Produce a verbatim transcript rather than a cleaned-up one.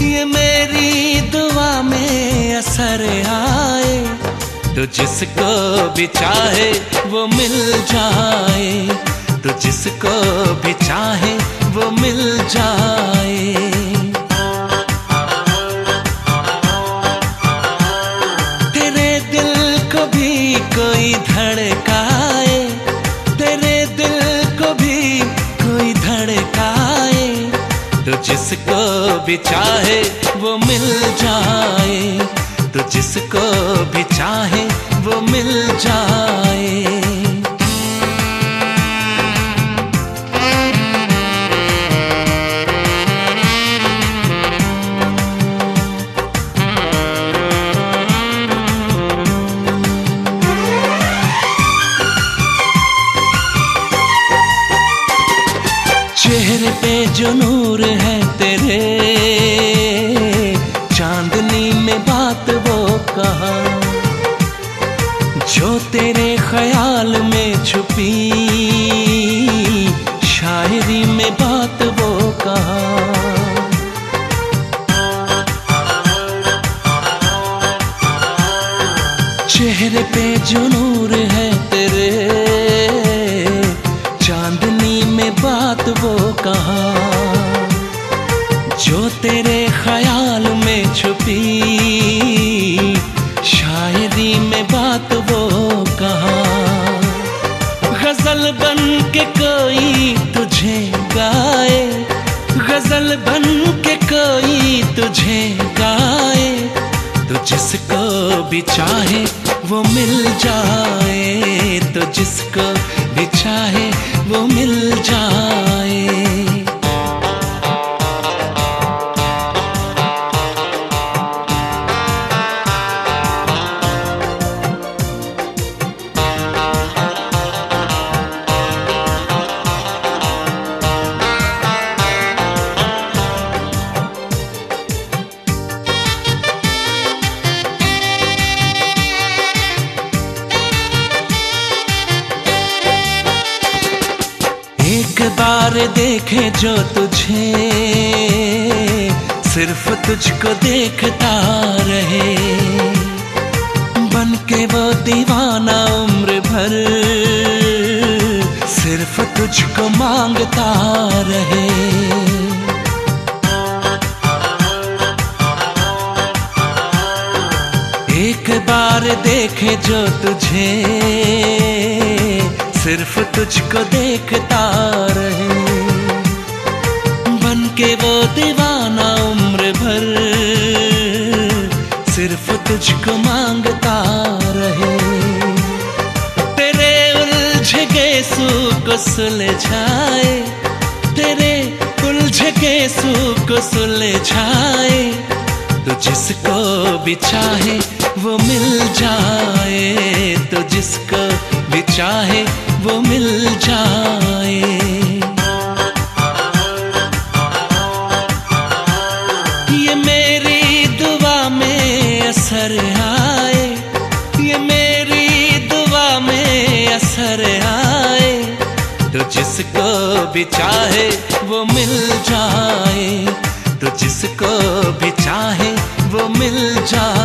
ये मेरी दुआ में असर आए, तो जिसको भी चाहे वो मिल जाए, तो जिसको भी चाहे वो मिल जाए। तेरे दिल को भी कोई धड़काए, तेरे दिल को भी कोई धड़काए, तो जिसको भी चाहे वो मिल जाए, तो जिसको भी चाहे वो मिल जाए। चेहरे पे जो नूर है तेरे, चांदनी में बात वो कहाँ, जो तेरे ख्याल में छुपी शायरी में बात वो कहाँ। चेहरे पे जो नूर है तेरे, चांदनी में बात वो कहाँ, जो तेरे ख्याल में छुपी शायरी में बात वो कहाँ। गजल बन के कोई तुझे गाए, गजल बन के कोई तुझे गाए, तो जिसको भी चाहे वो मिल जाए, तो जिसको भी चाहे वो मिल जाए। एक बार देखे जो तुझे, सिर्फ तुझको देखता रहे, बन के वो दीवाना उम्र भर सिर्फ तुझको मांगता रहे। एक बार देखे जो तुझे, सिर्फ तुझको देखता रहे, बन के वो दीवाना उम्र भर सिर्फ तुझको मांगता रहे। तेरे उलझे गेसू को सुलझाए, तेरे उलझे गेसू को सुलझाए, तो जिसको भी चाहे वो मिल जाए, तो जिसको भी चाहे वो मिल जाए। ये मेरी दुआ में असर आए, ये मेरी दुआ में असर आए, तो जिसको भी चाहे वो मिल जाए, तो जिसको भी चाहे वो मिल जाए।